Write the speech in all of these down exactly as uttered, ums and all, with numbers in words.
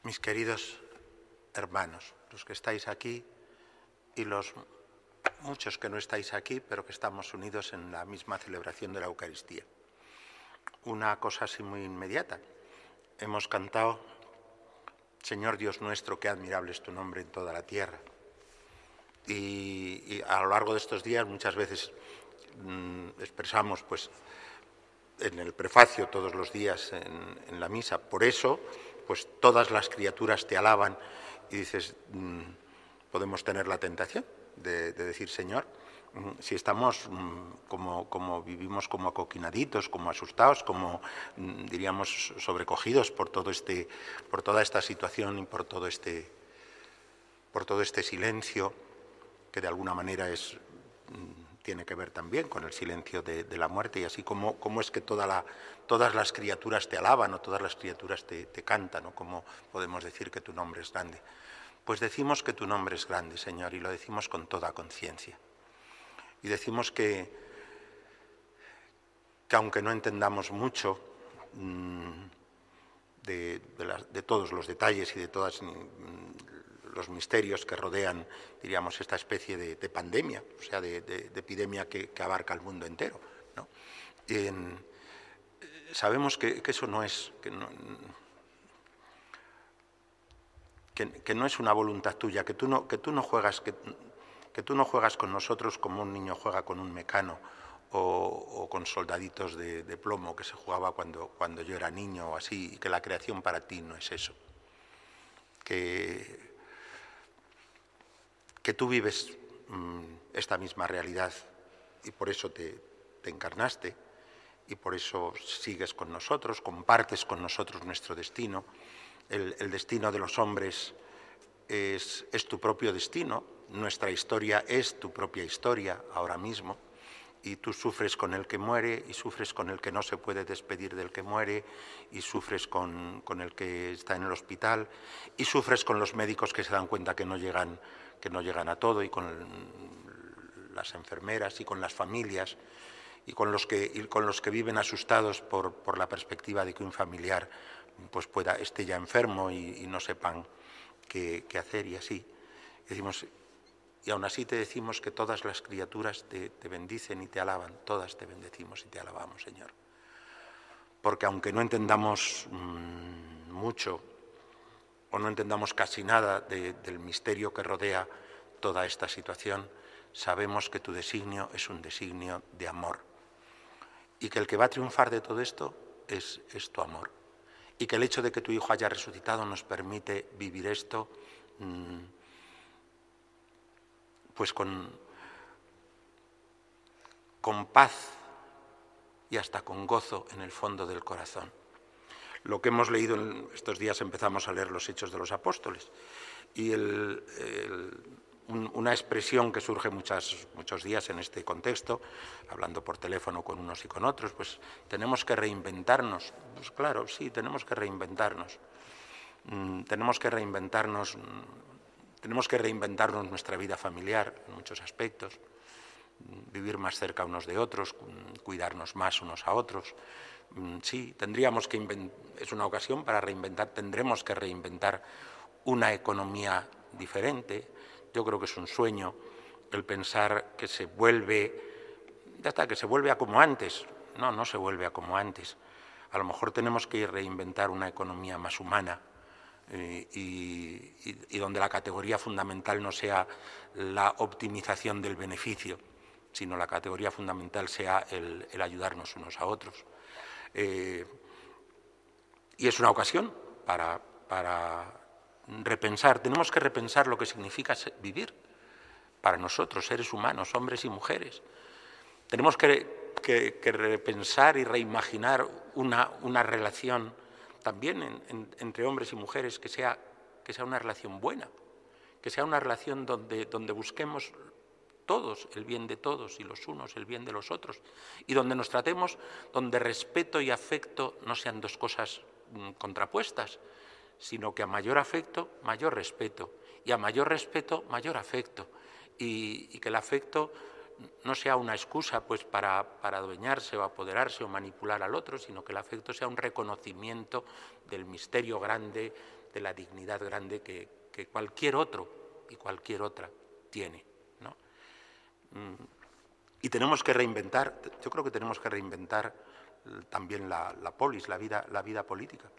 mis queridos hermanos, los que estáis aquí y los muchos que no estáis aquí, pero que estamos unidos en la misma celebración de la Eucaristía. Una cosa así muy inmediata. Hemos cantado, Señor Dios nuestro, qué admirable es tu nombre en toda la tierra. Y, y a lo largo de estos días muchas veces mmm, expresamos, pues, en el prefacio todos los días en, en la misa, por eso, pues todas las criaturas te alaban, y dices, mmm, podemos tener la tentación de, de decir, Señor, mmm, si estamos mmm, como, como vivimos como acoquinaditos, como asustados, como mmm, diríamos sobrecogidos por todo este, por toda esta situación y por todo este, por todo este silencio que de alguna manera es mmm, tiene que ver también con el silencio de, de la muerte, y así como, como es que toda la, todas las criaturas te alaban o todas las criaturas te, te cantan, o como podemos decir que tu nombre es grande. Pues decimos que tu nombre es grande, Señor, y lo decimos con toda conciencia. Y decimos que, que aunque no entendamos mucho mmm, de, de, la, de todos los detalles y de todos mmm, los misterios que rodean, diríamos, esta especie de, de pandemia, o sea, de, de, de epidemia que, que abarca el mundo entero, ¿no? En, sabemos que, que eso no es, que no, que, que no es una voluntad tuya, que tú no, que tú no juegas, que, que tú no juegas con nosotros como un niño juega con un mecano o, o con soldaditos de, de plomo que se jugaba cuando, cuando yo era niño o así, y que la creación para ti no es eso. Que, que tú vives mmm, esta misma realidad y por eso te, te encarnaste y por eso sigues con nosotros, compartes con nosotros nuestro destino. El, el destino de los hombres es, es tu propio destino, nuestra historia es tu propia historia ahora mismo, y tú sufres con el que muere y sufres con el que no se puede despedir del que muere y sufres con, con el que está en el hospital y sufres con los médicos que se dan cuenta que no llegan, que no llegan a todo, y con las enfermeras y con las familias y con los que, y con los que viven asustados por, por la perspectiva de que un familiar pues pueda, esté ya enfermo y, y no sepan qué, qué hacer, y así. Y decimos, y aún así te decimos que todas las criaturas te, te bendicen y te alaban, todas te bendecimos y te alabamos, Señor. Porque aunque no entendamos mmm, mucho o no entendamos casi nada de, del misterio que rodea toda esta situación, sabemos que tu designio es un designio de amor. Y que el que va a triunfar de todo esto es, es tu amor. Y que el hecho de que tu Hijo haya resucitado nos permite vivir esto mmm, pues con, con paz y hasta con gozo en el fondo del corazón. Lo que hemos leído en estos días, empezamos a leer los Hechos de los Apóstoles, y el, el, un, una expresión que surge muchas, muchos días en este contexto, hablando por teléfono con unos y con otros, pues tenemos que reinventarnos. Pues claro, sí, tenemos que reinventarnos. Mm, tenemos que reinventarnos, mm, tenemos que reinventarnos nuestra vida familiar en muchos aspectos, vivir más cerca unos de otros, cuidarnos más unos a otros. Sí, tendríamos que inventar, es una ocasión para reinventar, tendremos que reinventar una economía diferente. Yo creo que es un sueño el pensar que se vuelve, ya está, que se vuelve a como antes. No, no se vuelve a como antes. A lo mejor tenemos que reinventar una economía más humana, eh, y, y, y donde la categoría fundamental no sea la optimización del beneficio, sino la categoría fundamental sea el, el ayudarnos unos a otros. Eh, y es una ocasión para, para repensar, tenemos que repensar lo que significa vivir para nosotros, seres humanos, hombres y mujeres. Tenemos que, que, que repensar y reimaginar una, una relación también en, en, entre hombres y mujeres que sea, que sea una relación buena, que sea una relación donde, donde busquemos todos el bien de todos y los unos el bien de los otros, y donde nos tratemos, donde respeto y afecto no sean dos cosas mmm, contrapuestas, sino que a mayor afecto, mayor respeto, y a mayor respeto, mayor afecto, y, y que el afecto no sea una excusa pues, para, para adueñarse o apoderarse o manipular al otro, sino que el afecto sea un reconocimiento del misterio grande de la dignidad grande que, que cualquier otro y cualquier otra tiene, ¿no? Y tenemos que reinventar, yo creo que tenemos que reinventar también la, la polis, la vida, la vida política.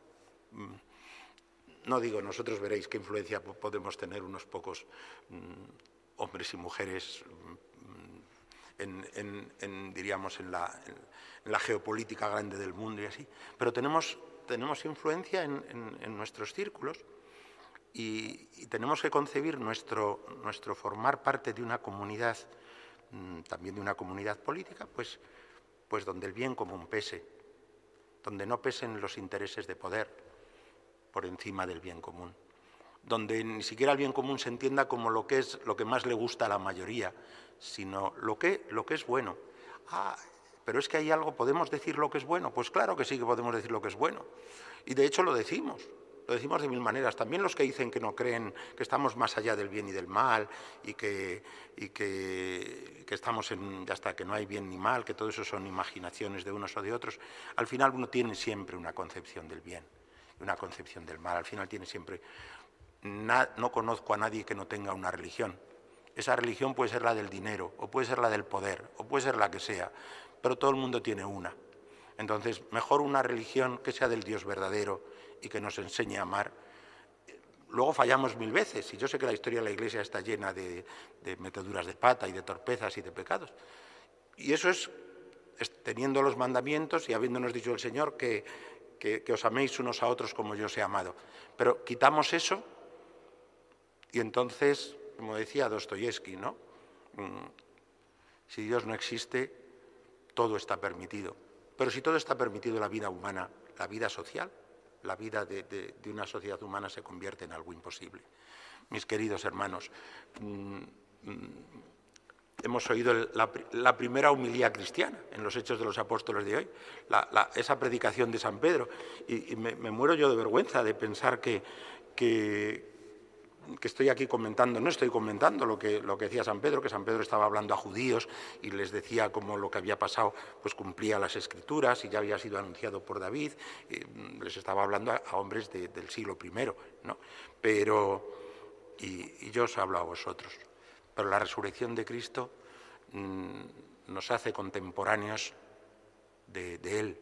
No digo, nosotros veréis qué influencia podemos tener unos pocos mmm, hombres y mujeres mmm, en, en, en, diríamos, en la, en la geopolítica grande del mundo y así, pero tenemos, tenemos influencia en, en, en nuestros círculos y, y tenemos que concebir nuestro, nuestro formar parte de una comunidad, mmm, también de una comunidad política, pues, pues donde el bien común pese, donde no pesen los intereses de poder por encima del bien común, donde ni siquiera el bien común se entienda como lo que es lo que más le gusta a la mayoría, sino lo que, lo que es bueno. Ah, pero es que hay algo, ¿podemos decir lo que es bueno? Pues claro que sí que podemos decir lo que es bueno. Y de hecho lo decimos, lo decimos de mil maneras. También los que dicen que no creen, que estamos más allá del bien y del mal y que, y que, que estamos en, hasta que no hay bien ni mal, que todo eso son imaginaciones de unos o de otros, al final uno tiene siempre una concepción del bien, una concepción del mal. Al final tiene siempre... No conozco a nadie que no tenga una religión. Esa religión puede ser la del dinero, o puede ser la del poder, o puede ser la que sea, pero todo el mundo tiene una. Entonces, mejor una religión que sea del Dios verdadero y que nos enseñe a amar. Luego fallamos mil veces, y yo sé que la historia de la Iglesia está llena de, de meteduras de pata y de torpezas y de pecados. Y eso es, es teniendo los mandamientos y habiéndonos dicho el Señor que, que, que os améis unos a otros como yo os he amado. Pero quitamos eso y entonces, como decía Dostoyevsky, ¿no? Si Dios no existe, todo está permitido. Pero si todo está permitido, la vida humana, la vida social, la vida de, de, de una sociedad humana se convierte en algo imposible. Mis queridos hermanos, mmm, hemos oído el, la, la primera homilía cristiana en los Hechos de los Apóstoles de hoy, la, la, esa predicación de San Pedro, y, y me, me muero yo de vergüenza de pensar que, que, que estoy aquí comentando, no estoy comentando lo que, lo que decía San Pedro, que San Pedro estaba hablando a judíos y les decía cómo lo que había pasado pues cumplía las Escrituras y ya había sido anunciado por David, les estaba hablando a, a hombres de, del siglo primero, ¿no? Pero, y, y yo os hablo a vosotros. Pero la resurrección de Cristo mmm, nos hace contemporáneos de, de Él,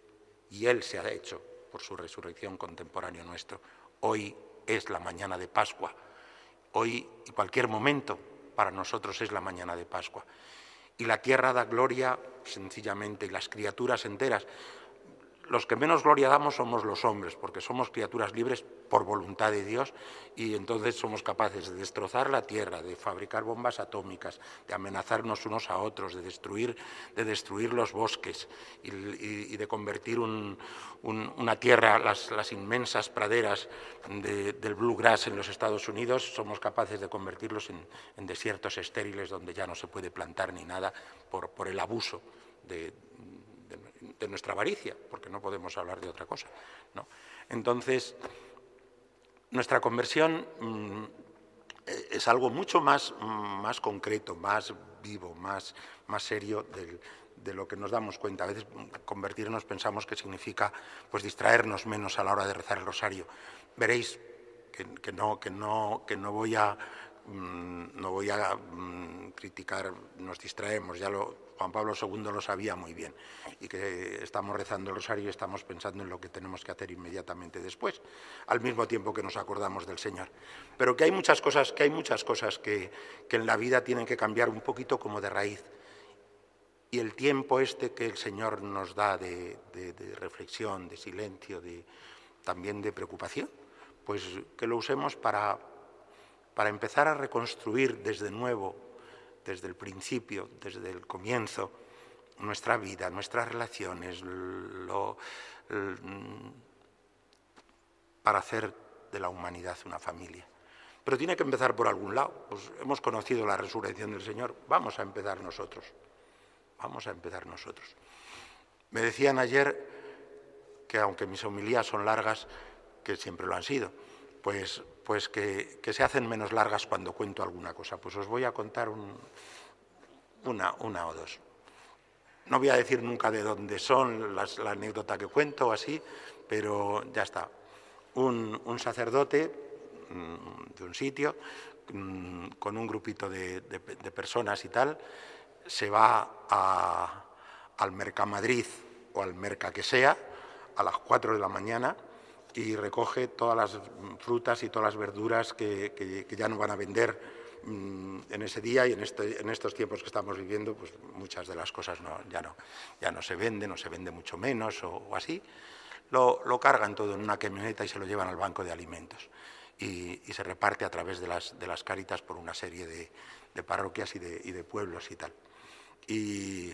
y Él se ha hecho por su resurrección contemporáneo nuestro. Hoy es la mañana de Pascua, hoy y cualquier momento para nosotros es la mañana de Pascua. Y la tierra da gloria sencillamente, y las criaturas enteras. Los que menos gloria damos somos los hombres, porque somos criaturas libres por voluntad de Dios y entonces somos capaces de destrozar la tierra, de fabricar bombas atómicas, de amenazarnos unos a otros, de destruir, de destruir los bosques y, y, y de convertir un, un, una tierra, las, las inmensas praderas de, del bluegrass en los Estados Unidos, somos capaces de convertirlos en, en desiertos estériles donde ya no se puede plantar ni nada por, por el abuso de de nuestra avaricia, porque no podemos hablar de otra cosa, ¿no? Entonces, nuestra conversión mmm, es algo mucho más, más concreto, más vivo, más, más serio del, de lo que nos damos cuenta. A veces convertirnos pensamos que significa pues, distraernos menos a la hora de rezar el rosario. Veréis que, que, no, que, no, que no voy a... no voy a mmm, criticar, nos distraemos, ya lo, Juan Pablo segundo lo sabía muy bien, y que estamos rezando el rosario y estamos pensando en lo que tenemos que hacer inmediatamente después, al mismo tiempo que nos acordamos del Señor. Pero que hay muchas cosas, que, hay muchas cosas que, que en la vida tienen que cambiar un poquito como de raíz, y el tiempo este que el Señor nos da de, de, de reflexión, de silencio, de, también de preocupación, pues que lo usemos para... para empezar a reconstruir desde nuevo, desde el principio, desde el comienzo, nuestra vida, nuestras relaciones, lo, el, para hacer de la humanidad una familia. Pero tiene que empezar por algún lado. Pues hemos conocido la resurrección del Señor, vamos a empezar nosotros, vamos a empezar nosotros. Me decían ayer que aunque mis homilías son largas, que siempre lo han sido, pues, pues que, que se hacen menos largas cuando cuento alguna cosa. Pues os voy a contar un, una, una o dos. No voy a decir nunca de dónde son las, la anécdota que cuento o así, pero ya está. un, un sacerdote mmm, de un sitio mmm, con un grupito de, de, de personas y tal, se va a, al Mercamadrid o al Merca que sea a las cuatro de la mañana y recoge todas las frutas y todas las verduras que, que, que ya no van a vender mmm, en ese día, y en, este, en estos tiempos que estamos viviendo, pues muchas de las cosas no, ya, no, ya no se venden, o se vende mucho menos o, o así. Lo, lo cargan todo en una camioneta y se lo llevan al banco de alimentos. Y, y se reparte a través de las, de las Cáritas por una serie de, de parroquias y de, y de pueblos y tal. Y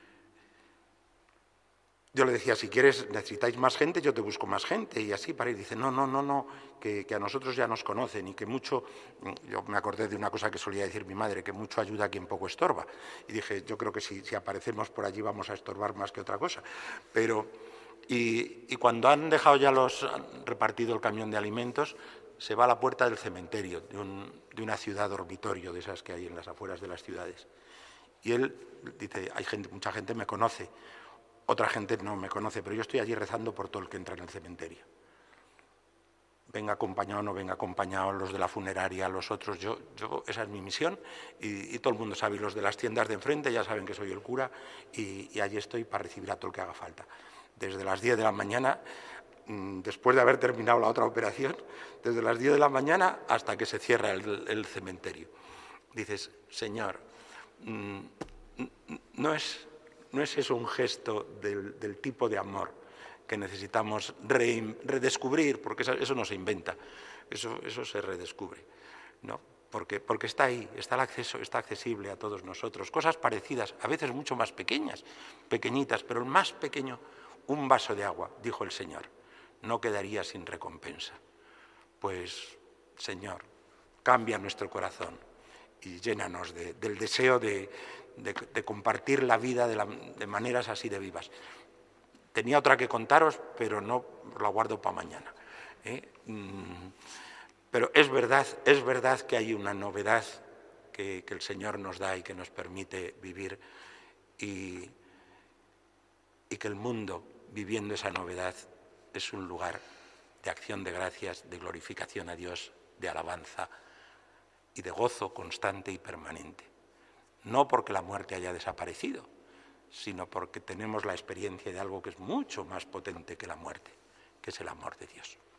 yo le decía, si quieres, necesitáis más gente, yo te busco más gente, y así para ir. Dice, no, no, no, no, que, que a nosotros ya nos conocen y que mucho, yo me acordé de una cosa que solía decir mi madre, que mucho ayuda a quien poco estorba. Y dije, yo creo que si, si aparecemos por allí vamos a estorbar más que otra cosa. Pero, y, y cuando han dejado ya los, han repartido el camión de alimentos, se va a la puerta del cementerio, de, un, de una ciudad dormitorio, de esas que hay en las afueras de las ciudades. Y él dice, hay gente, mucha gente me conoce, otra gente no me conoce, pero yo estoy allí rezando por todo el que entra en el cementerio. Venga acompañado o no venga acompañado, los de la funeraria, los otros, yo, yo esa es mi misión, y, y todo el mundo sabe, y los de las tiendas de enfrente ya saben que soy el cura, y, y allí estoy para recibir a todo el que haga falta. Desde las diez de la mañana, después de haber terminado la otra operación, desde las diez de la mañana hasta que se cierra el, el cementerio. Dices, Señor, no es... ¿No es eso un gesto del, del tipo de amor que necesitamos re, redescubrir? Porque eso, eso no se inventa, eso, eso se redescubre, ¿no? Porque, porque está ahí, está el acceso, está accesible a todos nosotros. Cosas parecidas, a veces mucho más pequeñas, pequeñitas, pero el más pequeño, un vaso de agua, dijo el Señor, no quedaría sin recompensa. Pues, Señor, cambia nuestro corazón y llénanos de, del deseo de, de, de compartir la vida de, la, de maneras así de vivas. Tenía otra que contaros, pero no la guardo para mañana. ¿eh? Pero es verdad, es verdad que hay una novedad que, que el Señor nos da y que nos permite vivir, y, y que el mundo, viviendo esa novedad, es un lugar de acción de gracias, de glorificación a Dios, de alabanza y de gozo constante y permanente. No porque la muerte haya desaparecido, sino porque tenemos la experiencia de algo que es mucho más potente que la muerte, que es el amor de Dios.